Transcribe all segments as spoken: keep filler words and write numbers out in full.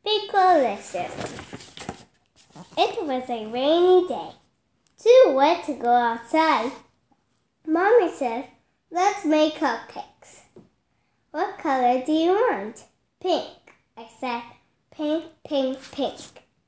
Picklelicious. It was a rainy day. Too wet to go outside. Mommy said, "Let's make cupcakes." "What color do you want?" "Pink." I said, "Pink, pink, pink."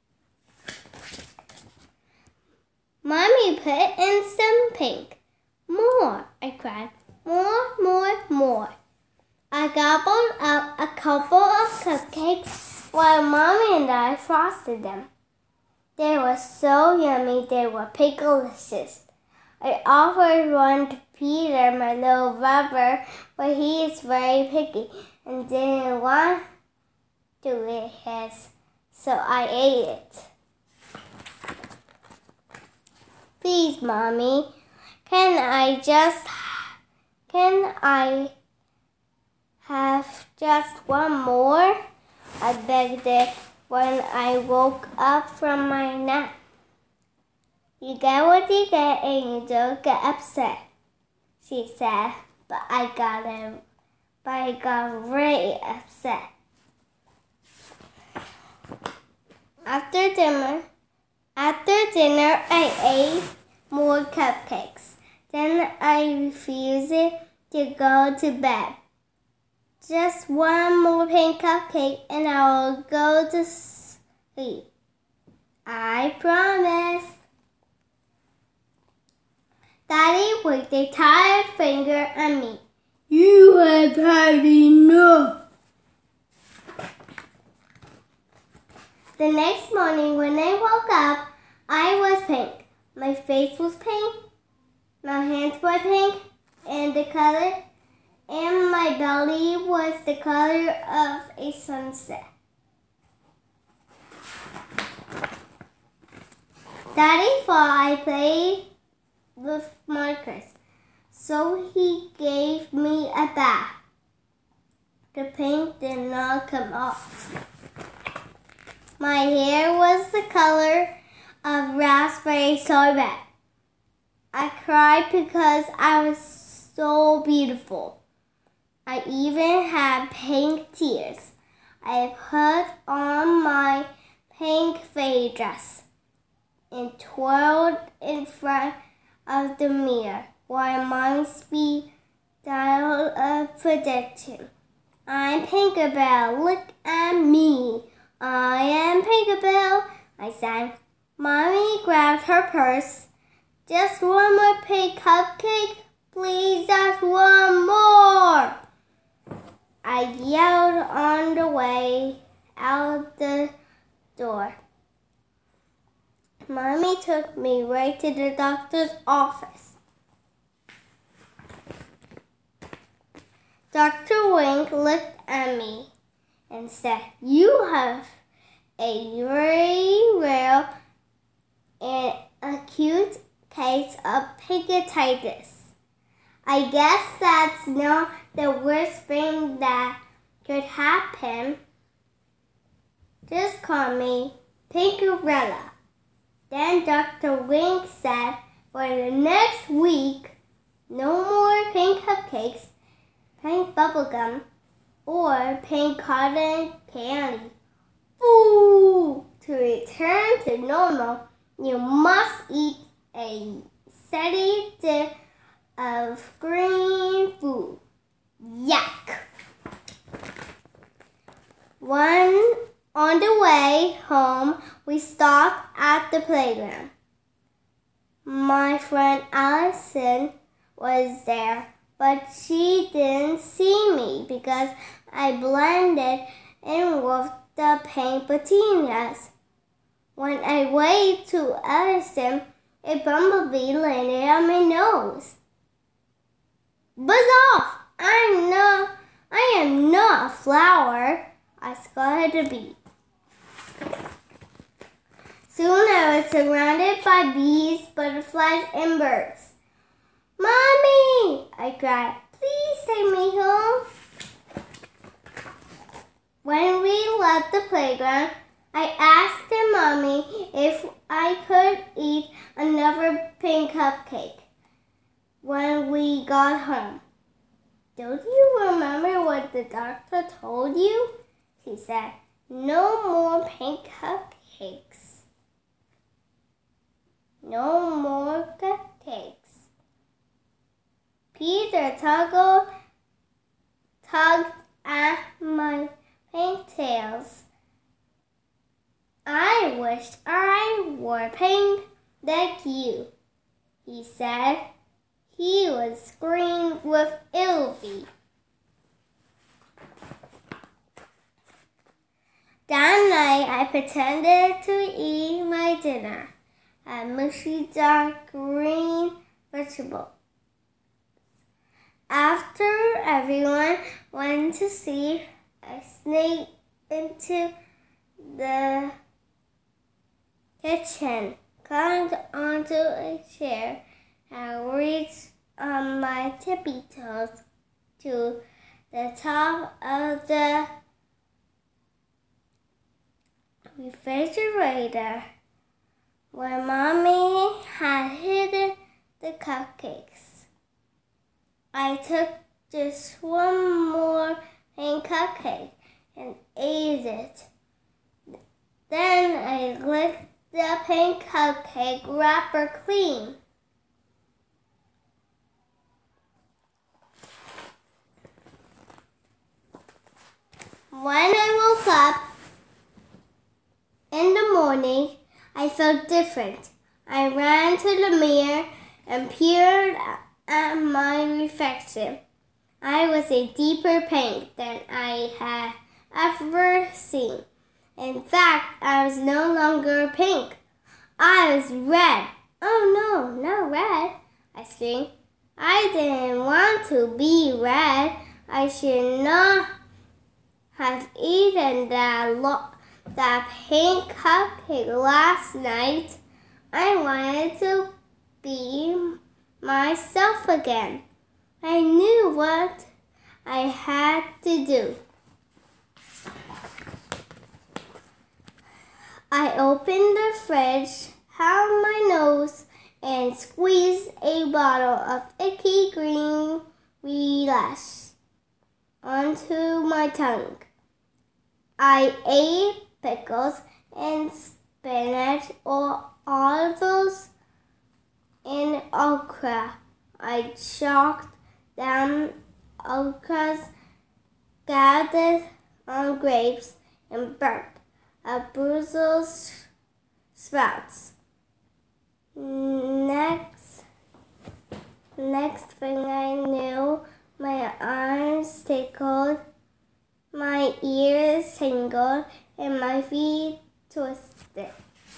Mommy put in some pink. "More," I cried. "More, more, more." I gobbled up a couple of cupcakes while Mommy and I frosted them. They were so yummy, they were picklelicious. I offered one to Peter, my little brother, but he is very picky and didn't want to eat his, so I ate it. "Please, Mommy, can I just, can I have just one more?" I begged it when I woke up from my nap. "You get what you get and you don't get upset," she said, but I got it, but I got really upset. After dinner, after dinner, I ate more cupcakes. Then I refused to go to bed. "Just one more pink cupcake and I will go to sleep. I promise." Daddy wagged a tired finger at me. "You have had enough." The next morning when I woke up, I was pink. My face was pink, my hands were pink, and the color and my belly was the color of a sunset. Daddy thought I played with markers, so he gave me a bath. The pink did not come off. My hair was the color of raspberry sorbet. I cried because I was so beautiful. I even had pink tears. I put on my pink fairy dress and twirled in front of the mirror while my speed dialed a prediction. "I'm Tinkerbell, look at me. I am Tinkerbell," I sang. Mommy grabbed her purse. "Just one more pink cupcake, please, just one more," I yelled on the way out the door. Mommy took me right to the doctor's office. Doctor Wink looked at me and said, "You have a very rare and acute case of pancreatitis. I guess that's not the worst thing that could happen. Just call me Pinkerella." Then Doctor Wink said, "For the next week, no more pink cupcakes, pink bubblegum, or pink cotton candy. Ooh, to return to normal, you must eat a steady dish of green food." Yuck! One on the way home, we stopped at the playground. My friend Allison was there, but she didn't see me because I blended in with the pink petunias. When I waved to Allison, a bumblebee landed on my nose. "Buzz off! I'm no, I am not a flower," I scolded the bee. Soon I was surrounded by bees, butterflies, and birds. "Mommy!" I cried. "Please take me home." When we left the playground, I asked the mommy if I could eat another pink cupcake when we got home. "Don't you remember what the doctor told you?" she said. No more pink cupcakes. No more cupcakes. Peter tuggled, tugged at my pigtails. I wished I were pink like you, he said. He was green with envy. That night, I pretended to eat my dinner, a mushy dark green vegetable. After everyone went to sleep, I sneaked into the kitchen, climbed onto a chair, and reached on my tippy toes to the top of the refrigerator where Mommy had hidden the cupcakes. I took just one more pink cupcake and ate it. Then I licked the pink cupcake wrapper clean. When I woke up in the morning, I felt different. I ran to the mirror and peered at my reflection. I was a deeper pink than I had ever seen. In fact, I was no longer pink. I was red. Oh no, not red, I screamed. I didn't want to be red. I should not have eaten that, lo- that pink cupcake last night. I wanted to be myself again. I knew what I had to do. I opened the fridge, held my nose, and squeezed a bottle of icky green relish onto my tongue. I ate pickles and spinach, or olives and okra. I chalked down okras, gathered on grapes, and burnt up Brussels sprouts. Next, next thing I knew, my arms tickled, my ears tingled, and my feet twisted.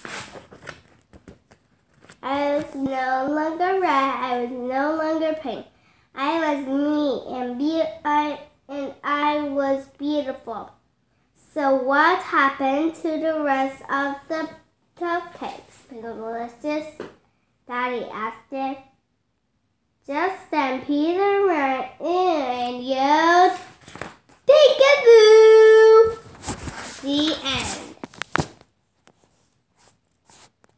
I was no longer red. I was no longer pink. I was me, and be- I and I was beautiful. So what happened to the rest of the cupcakes, Pinkalicious? Daddy asked it. Just then, Peter ran